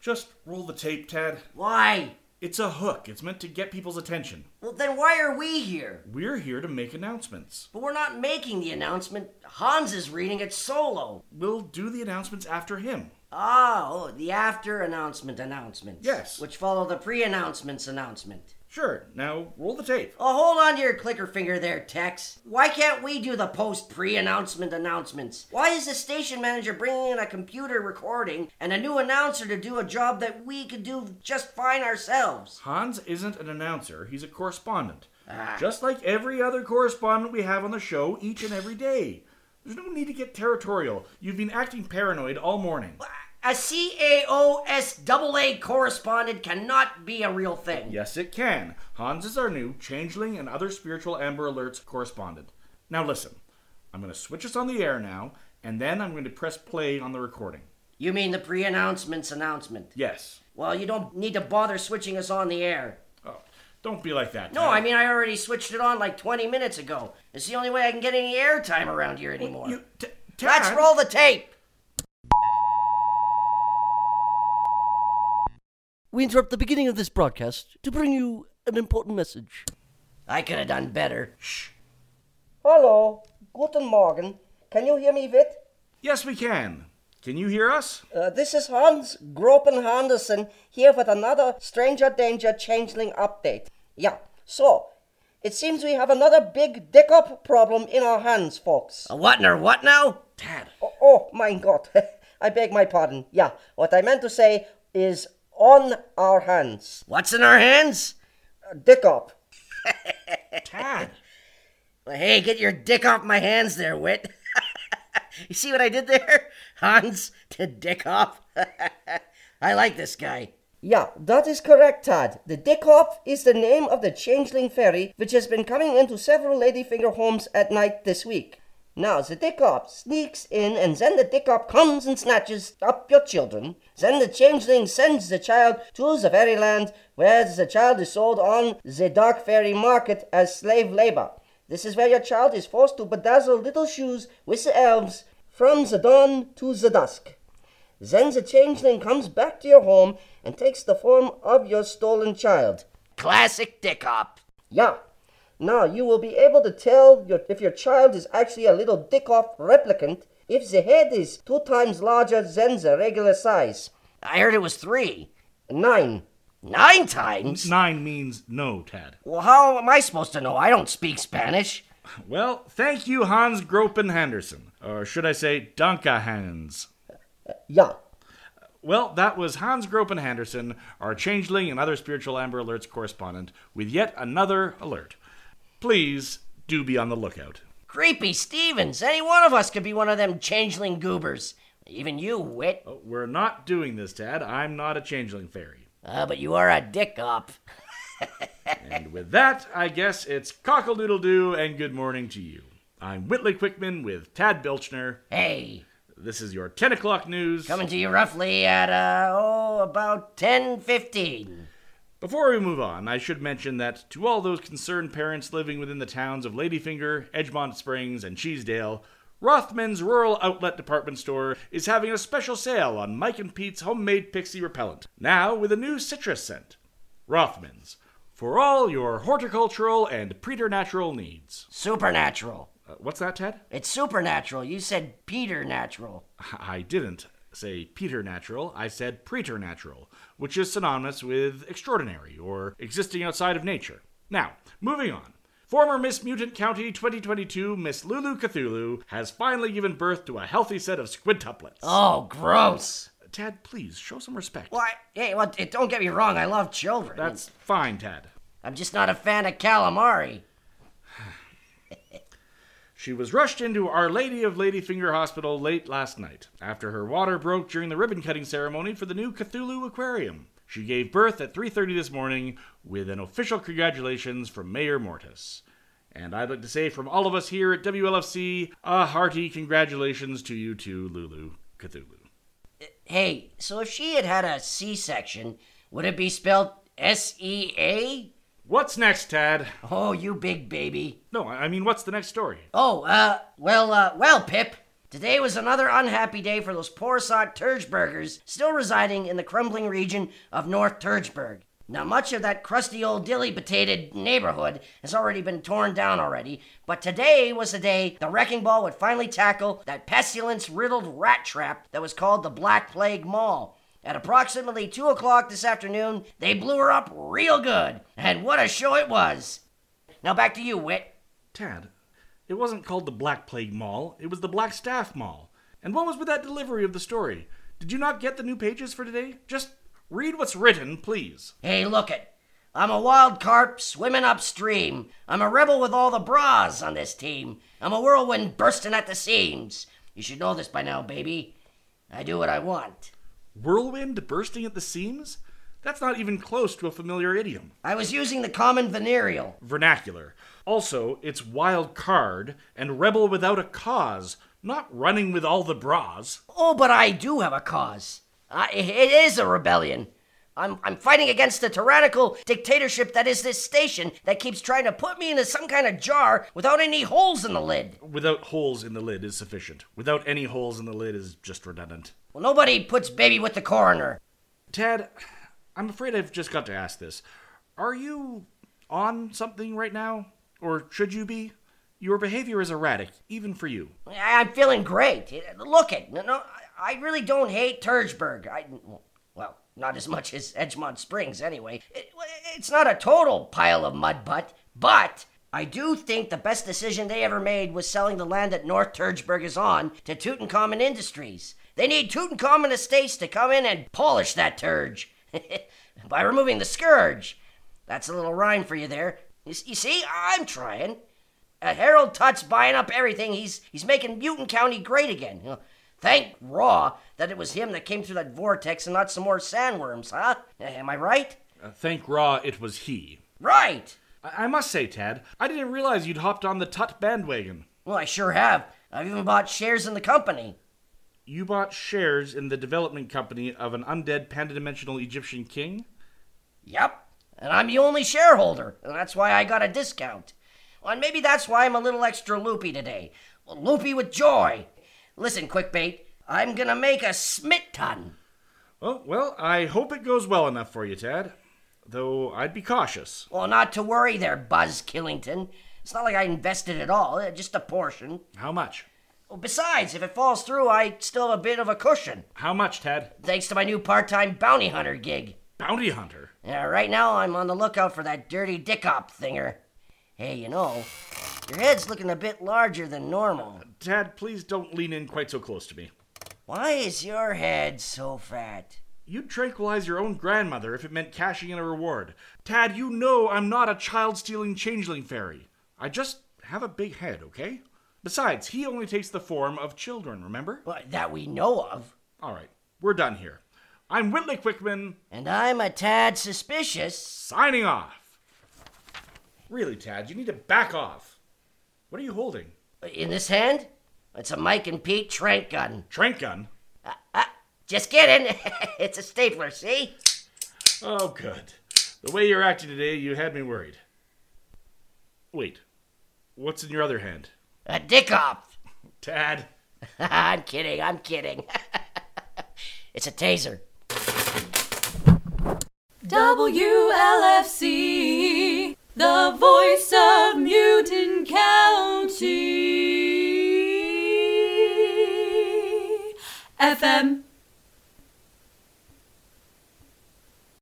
Just roll the tape, Tad. Why? It's a hook. It's meant to get people's attention. Well, then why are we here? We're here to make announcements. But we're not making the announcement. Hans is reading it solo. We'll do the announcements after him. Oh, the after announcements. Yes. Which follow the pre-announcements announcement. Sure. Now, roll the tape. Oh, hold on to your clicker finger there, Tex. Why can't we do the post-pre-announcement announcements? Why is the station manager bringing in a computer recording and a new announcer to do a job that we could do just fine ourselves? Hans isn't an announcer. He's a correspondent. Ah. Just like every other correspondent we have on the show each and every day. There's no need to get territorial. You've been acting paranoid all morning. A CAOSAA correspondent cannot be a real thing. Yes, it can. Hans is our new Changeling and Other Spiritual Amber Alerts correspondent. Now listen, I'm going to switch us on the air now, and then I'm going to press play on the recording. You mean the pre-announcements announcement? Yes. Well, you don't need to bother switching us on the air. Oh, don't be like that, No, Tad. I mean, I already switched it on like 20 minutes ago. It's the only way I can get any airtime around here anymore. Tad, Let's roll the tape. We interrupt the beginning of this broadcast to bring you an important message. I could have done better. Shh. Hallo, guten Morgen. Can you hear me, Witt? Yes, we can. Can you hear us? This is Hans Gropen Henderson here with another Stranger Danger Changeling update. Yeah, so, it seems we have another big dick-up problem in our hands, folks. A what or what now? Tad. Oh, my God. I beg my pardon. Yeah, what I meant to say is on our hands. What's in our hands? Dick-up. Tad. Well, hey, get your dick off my hands there, Wit. You see what I did there? Hans to dick off. I like this guy. Yeah, that is correct, Tad. The Dickhop is the name of the changeling fairy which has been coming into several ladyfinger homes at night this week. Now, the Dickhop sneaks in and then the Dickhop comes and snatches up your children. Then the changeling sends the child to the fairyland where the child is sold on the dark fairy market as slave labor. This is where your child is forced to bedazzle little shoes with the elves from the dawn to the dusk. Then the changeling comes back to your home and takes the form of your stolen child. Classic dick op. Yeah. Now you will be able to tell if your child is actually a little dick-off replicant if the head is 2 times larger than the regular size. I heard it was 3. 9. 9 times? 9 means no, Tad. Well, how am I supposed to know? I don't speak Spanish. Well, thank you, Hans Gropen Henderson. Or should I say, Danke Hans. Yeah. Well, that was Hans Gropen Henderson, our Changeling and Other Spiritual Amber Alerts correspondent, with yet another alert. Please do be on the lookout. Creepy Stevens. Any one of us could be one of them changeling goobers. Even you, Wit. Oh, we're not doing this, Tad. I'm not a Changeling fairy. But you are a dick op. And with that, I guess it's cockle-doodle-doo and good morning to you. I'm Whitley Quickman with Tad Belchner. Hey. This is your 10 o'clock news. Coming to you roughly at, about 10:15. Before we move on, I should mention that to all those concerned parents living within the towns of Ladyfinger, Edgemont Springs, and Cheesedale, Rothman's Rural Outlet Department Store is having a special sale on Mike and Pete's homemade pixie repellent, now with a new citrus scent. Rothman's, for all your horticultural and preternatural needs. Supernatural. What's that, Ted? It's supernatural. You said Peternatural. I didn't say preternatural, I said preternatural, which is synonymous with extraordinary or existing outside of nature. Now, moving on. Former Miss Mutant County 2022 Miss Lulu Cthulhu has finally given birth to a healthy set of squintuplets. Oh, gross. Tad, please, show some respect. Don't get me wrong. I love children. That's fine, Tad. I'm just not a fan of calamari. She was rushed into Our Lady of Ladyfinger Hospital late last night after her water broke during the ribbon-cutting ceremony for the new Cthulhu Aquarium. She gave birth at 3:30 this morning with an official congratulations from Mayor Mortis. And I'd like to say from all of us here at WLFC, a hearty congratulations to you too, Lulu Cthulhu. Hey, so if she had had a C-section, would it be spelled S-E-A? What's next, Tad? Oh, you big baby. No, I mean, what's the next story? Well, Pip, Today was another unhappy day for those poor sod Turgeburgers still residing in the crumbling region of North Turgeburg. Now, much of that crusty old dilly-potated neighborhood has already been torn down already, but today was the day the wrecking ball would finally tackle that pestilence-riddled rat trap that was called the Black Plague Mall. At approximately 2 o'clock this afternoon, they blew her up real good, and what a show it was. Now back to you, Whit. Tad, it wasn't called the Black Plague Mall, it was the Black Staff Mall. And what was with that delivery of the story? Did you not get the new pages for today? Just read what's written, please. Hey, look it. I'm a wild carp swimming upstream. I'm a rebel with all the bras on this team. I'm a whirlwind bursting at the seams. You should know this by now, baby. I do what I want. Whirlwind bursting at the seams? That's not even close to a familiar idiom. I was using the common venereal. Vernacular. Also, it's wild card and rebel without a cause, not running with all the bras. Oh, but I do have a cause. It is a rebellion. I'm fighting against the tyrannical dictatorship that is this station that keeps trying to put me into some kind of jar without any holes in the lid. Without holes in the lid is sufficient. Without any holes in the lid is just redundant. Well, nobody puts baby with the coroner. Tad, I'm afraid I've just got to ask this. Are you on something right now? Or should you be? Your behavior is erratic, even for you. I'm feeling great. Look it. No, I really don't hate Turgeburg. Well, not as much as Edgemont Springs, anyway. It's not a total pile of mud butt, but I do think the best decision they ever made was selling the land that North Turgeburg is on to Tutankhamun Industries. They need Tutankhamun Estates to come in and polish that turge by removing the scourge. That's a little rhyme for you there. You see, I'm trying. Harold Tutt's buying up everything. He's making Newton County great again. Thank Raw that it was him that came through that vortex and not some more sandworms, huh? Am I right? Thank Raw it was he. Right! I must say, Tad, I didn't realize you'd hopped on the Tutt bandwagon. Well, I sure have. I've even bought shares in the company. You bought shares in the development company of an undead pan-dimensional Egyptian king? Yep. And I'm the only shareholder, and that's why I got a discount. Well, and maybe that's why I'm a little extra loopy today. Well, loopy with joy. Listen, Quickbait, I'm gonna make a smit ton. Oh, well, I hope it goes well enough for you, Tad. Though I'd be cautious. Well, not to worry there, Buzz Killington. It's not like I invested it all, just a portion. How much? Well, besides, if it falls through, I still have a bit of a cushion. How much, Tad? Thanks to my new part-time bounty hunter gig. Bounty hunter? Yeah, right now I'm on the lookout for that dirty dick-op thinger. Hey, your head's looking a bit larger than normal. Tad, please don't lean in quite so close to me. Why is your head so fat? You'd tranquilize your own grandmother if it meant cashing in a reward. Tad, you know I'm not a child-stealing changeling fairy. I just have a big head, okay? Besides, he only takes the form of children, remember? Well, that we know of. All right, we're done here. I'm Whitley Quickman. And I'm a tad suspicious. Signing off. Really, Tad, you need to back off. What are you holding? In this hand? It's a Mike and Pete trank gun. Trank gun? Just kidding. It's a stapler, see? Oh, good. The way you're acting today, you had me worried. Wait, what's in your other hand? A dick-off. Tad. I'm kidding. It's a taser. WLFC, the voice of Newton County. FM